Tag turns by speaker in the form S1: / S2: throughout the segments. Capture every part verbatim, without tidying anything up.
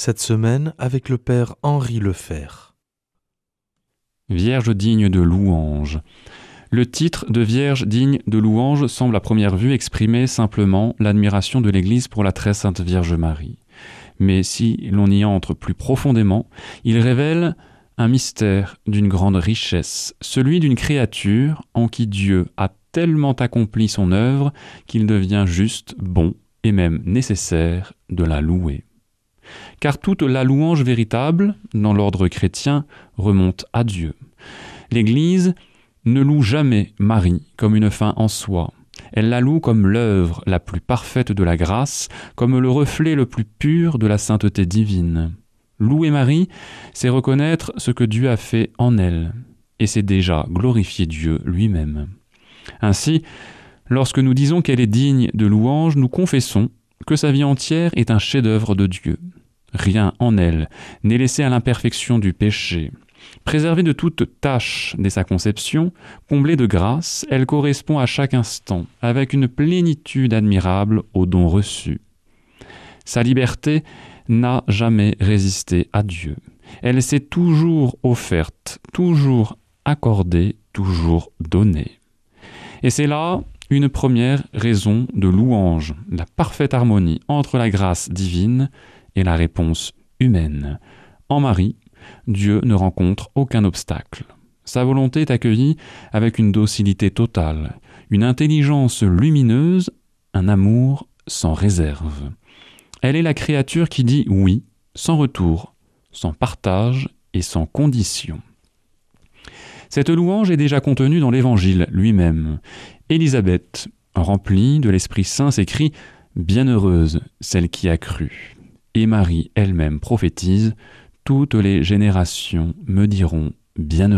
S1: Cette semaine avec le père Henri Lefer.
S2: Vierge digne de louange. Le titre de Vierge digne de louange semble à première vue exprimer simplement l'admiration de l'Église pour la très sainte Vierge Marie. Mais si l'on y entre plus profondément, il révèle un mystère d'une grande richesse, celui d'une créature en qui Dieu a tellement accompli son œuvre qu'il devient juste, bon et même nécessaire de la louer. Car toute la louange véritable, dans l'ordre chrétien, remonte à Dieu. L'Église ne loue jamais Marie comme une fin en soi. Elle la loue comme l'œuvre la plus parfaite de la grâce, comme le reflet le plus pur de la sainteté divine. Louer Marie, c'est reconnaître ce que Dieu a fait en elle, et c'est déjà glorifier Dieu lui-même. Ainsi, lorsque nous disons qu'elle est digne de louange, nous confessons que sa vie entière est un chef-d'œuvre de Dieu. Rien en elle n'est laissé à l'imperfection du péché. Préservée de toute tâche dès sa conception, comblée de grâce, elle correspond à chaque instant, avec une plénitude admirable aux dons reçus. Sa liberté n'a jamais résisté à Dieu. Elle s'est toujours offerte, toujours accordée, toujours donnée. Et c'est là une première raison de louange, la parfaite harmonie entre la grâce divine et la réponse humaine. En Marie, Dieu ne rencontre aucun obstacle. Sa volonté est accueillie avec une docilité totale, une intelligence lumineuse, un amour sans réserve. Elle est la créature qui dit oui, sans retour, sans partage et sans condition. Cette louange est déjà contenue dans l'Évangile lui-même. Élisabeth, remplie de l'Esprit Saint, s'écrie « Bienheureuse celle qui a cru ». Et Marie elle-même prophétise « Toutes les générations me diront bienheureuse ».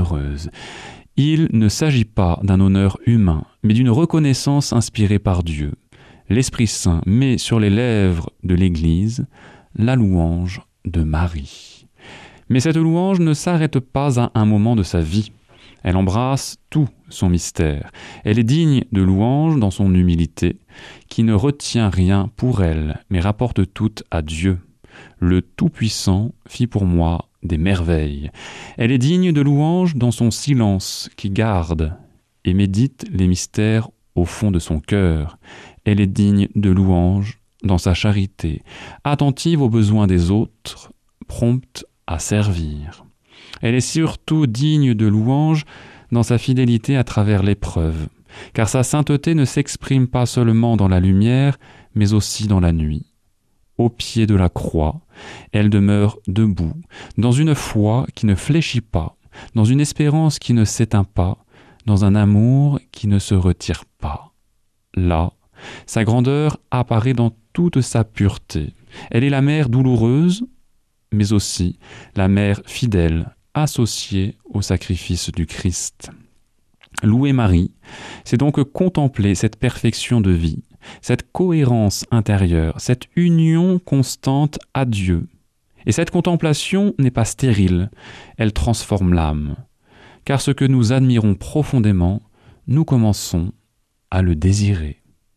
S2: Il ne s'agit pas d'un honneur humain, mais d'une reconnaissance inspirée par Dieu. L'Esprit Saint met sur les lèvres de l'Église la louange de Marie. Mais cette louange ne s'arrête pas à un moment de sa vie. Elle embrasse tout son mystère. Elle est digne de louange dans son humilité, qui ne retient rien pour elle, mais rapporte tout à Dieu. Le Tout-Puissant fit pour moi des merveilles. Elle est digne de louange dans son silence, qui garde et médite les mystères au fond de son cœur. Elle est digne de louange dans sa charité, attentive aux besoins des autres, prompte à servir. Elle est surtout digne de louange dans sa fidélité à travers l'épreuve, car sa sainteté ne s'exprime pas seulement dans la lumière, mais aussi dans la nuit. Au pied de la croix, elle demeure debout, dans une foi qui ne fléchit pas, dans une espérance qui ne s'éteint pas, dans un amour qui ne se retire pas. Là, sa grandeur apparaît dans toute sa pureté. Elle est la mère douloureuse, mais aussi la mère fidèle, associée au sacrifice du Christ. Louer Marie, c'est donc contempler cette perfection de vie, cette cohérence intérieure, cette union constante à Dieu. Et cette contemplation n'est pas stérile, elle transforme l'âme. Car ce que nous admirons profondément, nous commençons à le désirer.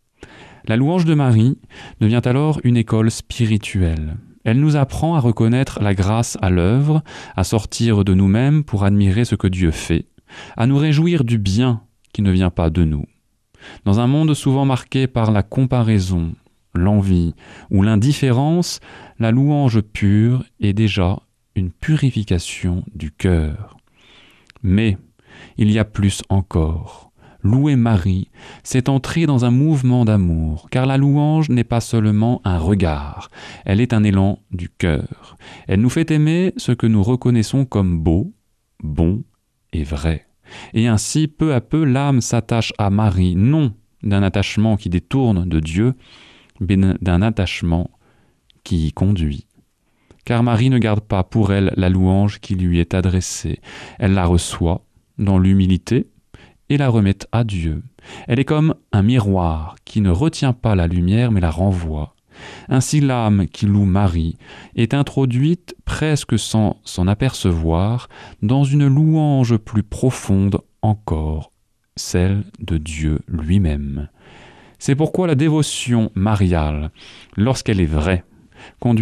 S2: La louange de Marie devient alors une école spirituelle. Elle nous apprend à reconnaître la grâce à l'œuvre, à sortir de nous-mêmes pour admirer ce que Dieu fait, à nous réjouir du bien qui ne vient pas de nous. Dans un monde souvent marqué par la comparaison, l'envie ou l'indifférence, la louange pure est déjà une purification du cœur. Mais il y a plus encore. Louer Marie, c'est entrer dans un mouvement d'amour, car la louange n'est pas seulement un regard, elle est un élan du cœur. Elle nous fait aimer ce que nous reconnaissons comme beau, bon et vrai. Et ainsi, peu à peu, l'âme s'attache à Marie, non d'un attachement qui détourne de Dieu, mais d'un attachement qui y conduit. Car Marie ne garde pas pour elle la louange qui lui est adressée. Elle la reçoit dans l'humilité, et la remettent à Dieu. Elle est comme un miroir qui ne retient pas la lumière mais la renvoie. Ainsi l'âme qui loue Marie est introduite presque sans s'en apercevoir dans une louange plus profonde encore, celle de Dieu lui-même. C'est pourquoi la dévotion mariale, lorsqu'elle est vraie, conduit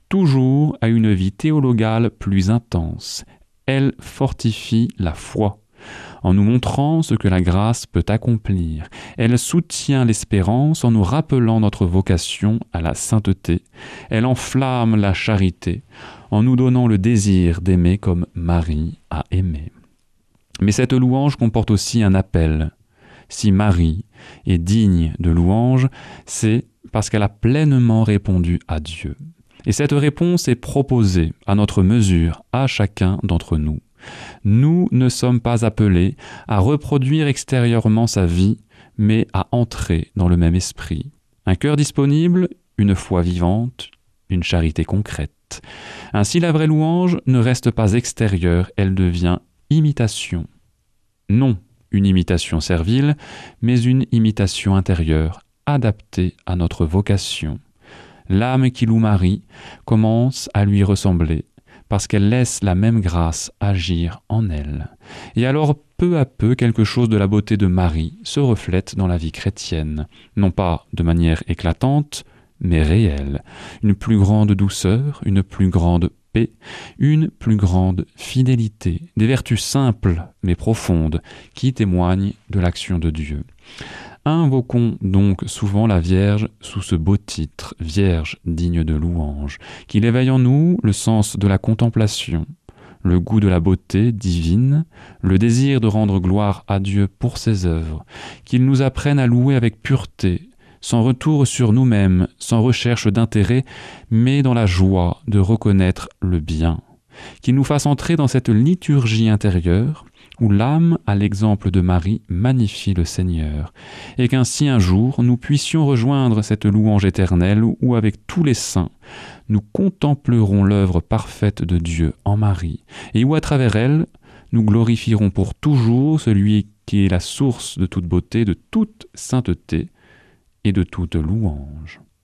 S2: toujours à une vie théologale plus intense. Elle fortifie la foi, en nous montrant ce que la grâce peut accomplir. Elle soutient l'espérance en nous rappelant notre vocation à la sainteté. Elle enflamme la charité en nous donnant le désir d'aimer comme Marie a aimé. Mais cette louange comporte aussi un appel. Si Marie est digne de louange, c'est parce qu'elle a pleinement répondu à Dieu. Et cette réponse est proposée à notre mesure, à chacun d'entre nous. Nous ne sommes pas appelés à reproduire extérieurement sa vie, mais à entrer dans le même esprit. Un cœur disponible, une foi vivante, une charité concrète. Ainsi, la vraie louange ne reste pas extérieure, elle devient imitation. Non une imitation servile, mais une imitation intérieure, adaptée à notre vocation. L'âme qui loue Marie commence à lui ressembler, parce qu'elle laisse la même grâce agir en elle. Et alors, peu à peu, quelque chose de la beauté de Marie se reflète dans la vie chrétienne, non pas de manière éclatante, mais réelle. Une plus grande douceur, une plus grande paix, une plus grande fidélité, des vertus simples mais profondes qui témoignent de l'action de Dieu. Invoquons donc souvent la Vierge sous ce beau titre, Vierge digne de louange, qu'il éveille en nous le sens de la contemplation, le goût de la beauté divine, le désir de rendre gloire à Dieu pour ses œuvres, qu'il nous apprenne à louer avec pureté, sans retour sur nous-mêmes, sans recherche d'intérêt, mais dans la joie de reconnaître le bien, qu'il nous fasse entrer dans cette liturgie intérieure, où l'âme, à l'exemple de Marie, magnifie le Seigneur, et qu'ainsi un jour nous puissions rejoindre cette louange éternelle où, avec tous les saints, nous contemplerons l'œuvre parfaite de Dieu en Marie, et où, à travers elle, nous glorifierons pour toujours celui qui est la source de toute beauté, de toute sainteté et de toute louange.